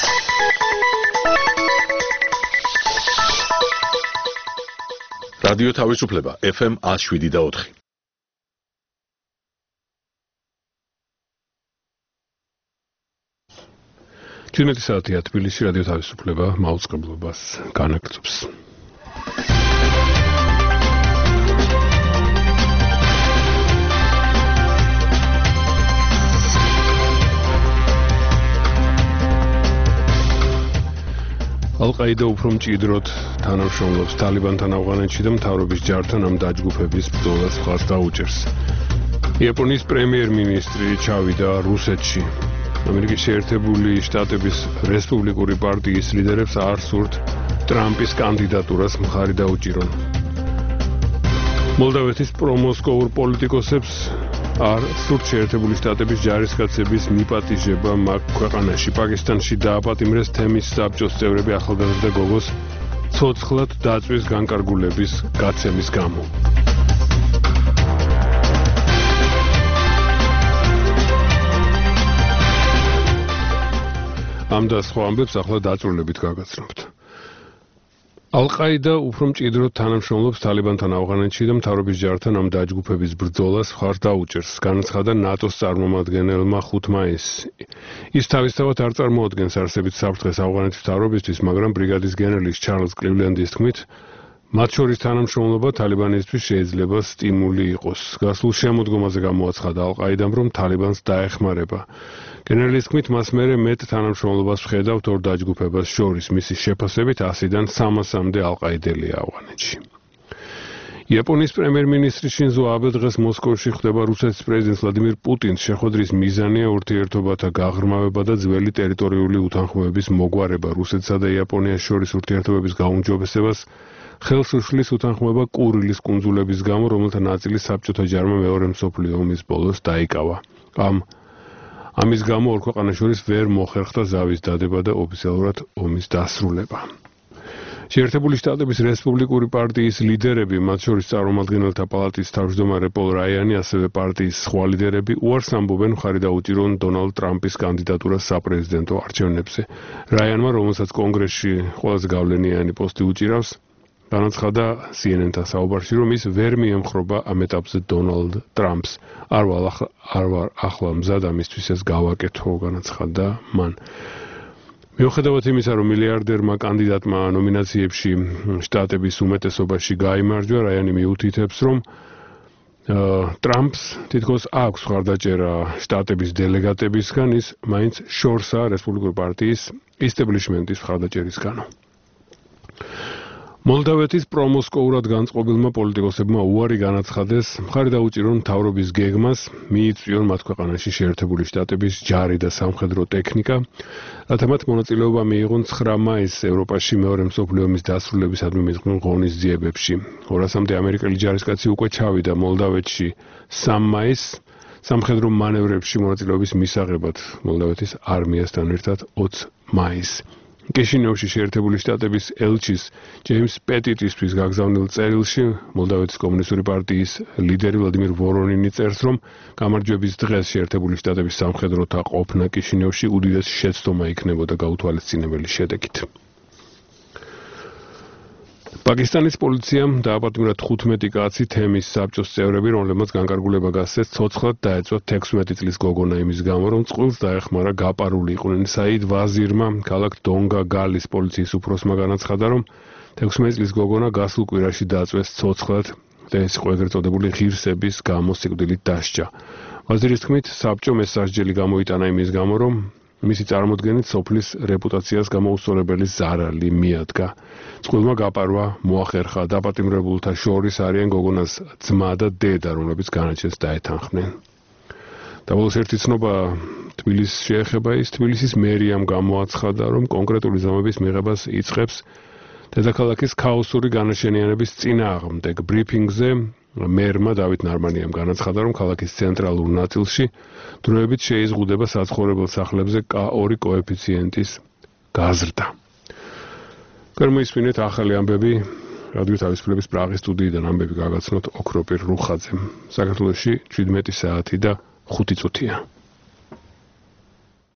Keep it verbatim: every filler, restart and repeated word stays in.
რადიო თავისუფლება ეფ ემ one oh seven და four. ჩვენეთი საათია თბილისში რადიო თავისუფლება მაუწყებლობას განაგრძობს. ალ-ყაიდა უფრო მჭიდროდ თანამშრომლობს თალიბანთან ავღანეთში და მთავრობის ჯართან ამ დაჯგუფების ბრძოლას მხარს დაუჭერს. იაპონიის პრემიერ-მინისტრი ჩავიდა რუსეთში. ამერიკის შეერთებული შტატების რესპუბლიკური პარტიის ლიდერებს არ სურთ ტრამპის კანდიდატურას მხარი დაუჭირონ. მოლდავეთის პრომოსკოვურ პოლიტიკოსებს არ სურთ შეერთებული შტატების ჯარისკაცების მიპატიჟება მაგ ქვეყანაში. პაკისტანში დააპატიმრეს თემის საბჭოს წევრები ახალგაზრდა გოგოს ცოცხლად დაწვის განკარგულების გაცემის გამო. ამ და სხვა ამბებს ახლა დაწვრილებით გაგაცნობთ. ალ-ყაიდა უფრო მჭიდროდ თანამშრომლობს თალიბანთან ავღანეთში და მთავრობის ჯართან ამ დაჯგუფების ბრძოლას მხარს დაუჭერს. განაცხადა ნატოს წარმომადგენელმა ხუთი მაისს. ის თავისთავად არ წარმოადგენს არსებით საფრთხეს ავღანეთის მთავრობისთვის, მაგრამ ბრიგადის გენერლის ჩარლზ კლივლენდის თქმით, მათ შორის თანამშრომლობა თალიბანისთვის შეიძლება სტიმული იყოს. გასულ შემოდგომაზე გამოაცხადა ალ-ყაიდამ, რომ თალიბანს დაეხმარება. გენერლის თქმით, მას მერე მეტ თანამშრომლობას ვხედავთ ორ დაჯგუფებას შორის, მისი შეფასებით ასიდან სამასამდე ალ-ყაიდელია ავღანეთში. იაპონიის პრემიერ-მინისტრი შინზო აბე დღეს მოსკოვში ხვდება რუსეთის პრეზიდენტ ვლადიმირ პუტინს. შეხვედრის მიზანია ურთიერთობათა გაღრმავება და ძველი ტერიტორიული უთანხმოების მოგვარება. რუსეთსა და იაპონიას შორის ურთიერთობების გაუმჯობესებას ხელს უშლის უთანხმოება კურილის კუნძულების გამო, რომელთა ნაწილი საბჭოთა ჯარმა მეორე მსოფლიო ომის ბოლოს დაიკავა. ამ ამის გამო ორ ქვეყანას შორის ვერ მოხერხდა ზავის დადება და ოფიციალურად ომის დასრულება. შეერთებული შტატების რესპუბლიკური პარტიის ლიდერები, მათ შორის წარმომადგენელთა პალატის თავმჯდომარე პოლ რაიანი, ასევე პარტიის სხვა ლიდერები უარს ამბობენ მხარი დაუჭირონ დონალდ ტრამპის კანდიდატურას საპრეზიდენტო არჩევნებზე. რაიანმა, რომელსაც კონგრესში ყველაზე გავლენიანი პოსტი უჭირავს, განაცხადა სი ენ ენ-თან საუბარში, რომ ის ვერ მიემხრობა ამ ეტაპზე დონალდ ტრამპს. არ ვარ ახლა მზად ამისთვის ეს გავაკეთო, განაცხადა მან. მიუხედავად იმისა, რომ მილიარდერმა კანდიდატმა ნომინაციებში შტატების უმეტესობაში გაიმარჯვა, რაიანი მიუთითებს, რომ ტრამპს თითქოს აქვს მხარდაჭერა შტატების დელეგატებისგან, ის მაინც შორსაა რესპუბლიკური პარტიის ისტებლიშმენტის მხარდაჭერისგანო. მოლდავეთის პრომოსკოურად განწყობილმა პოლიტიკოსებმა უარი განაცხადეს მხარი დაუჭირონ მთავრობის გეგმას მიიწვიონ მათ ქვეყანაში შეერთებული შტატების ჯარი და სამხედრო ტექნიკა, რათა მათ მონაწილეობა მიიღონ ცხრა მაისს ევროპაში მეორე მსოფლიო ომის დასრულებისადმი მიძღვნილ ღონისძიებებში. ორასამდე ამერიკელი ჯარისკაცი უკვე ჩავიდა მოლდავეთში სამი მაისს სამხედრო მანევრებში მონაწილეობის მისაღებად მოლდავეთის არმიასთან ერთად ოცი მაისს. კიშინევში შეერთებული შტატების ელჩის ჯეიმს პეტიტისთვის გაგზავნილ წერილში მოლდავეთის კომუნისტური პარტიის ლიდერი ვლადიმირ ვორონინი წერს, რომ გამარჯვების დღეს შეერთებული შტატების სამხედროთა ყოფნა კიშინევში უდიდესი შეცდომა იქნებოდა გაუთვალისწინებელი შედეგით. პაკისტანის პოლიციამ დააპატიმრა თხუთმეტი კაცი თემის საბჭოს წევრები, რომლებმაც განკარგულება გასცეს ცოცხლად დაეწვა თექვსმეტი წლის გოგონა იმის გამო, რომ წყვილს დაეხმარა გაპარული იყვნენ. საიდ ვაზირმა ქალაქ დონგა გალის პოლიციის უფროსმა განაცხადა, რომ თექვსმეტი წლის გოგონა გასულ კვირაში დაწვეს ცოცხლად და ეს იყო ეგრეთ წოდებული ღირსების გამო სიკვდილით დასჯა. ვაზირის თქმით, საბჭომ ეს სასჯელი გამოიტანა იმის გამო, რომ მისი წარმოდგენით სოფლის რეპუტაციას გამოუსწორებელი ზარალი მიადგა. წყვილმა გაპარვა მოახერხა. დაპატიმრებულთა შორის არიან გოგონას ძმა და დედა, რომლებიც განაჩენს დაეთანხმნენ. დაბოლოს ერთი ცნობა თბილისს შეეხება, ის თბილისის მერიამ გამოაცხადა, რომ კონკრეტული ზომების მიღებას იწყებს დედაქალაქის ქაოსური განაშენიანების წინააღმდეგ. ბრიფინგზე მერმა დავით ნარმანიამ განაცხადა, რომ ქალაქის ცენტრალურ ნაწილში დროებით შეიზღუდება საცხოვრებელ სახლებზე კა ორი კოეფიციენტის გაზრდა. გამოისმინეთ ახალი ამბები რადიო თავისუფლების პრაღის სტუდიიდან ამბები გაგაცნოთ ოქროპირ რუხაძემ. საქართველოში შვიდმეტი საათი და ხუთი წუთია.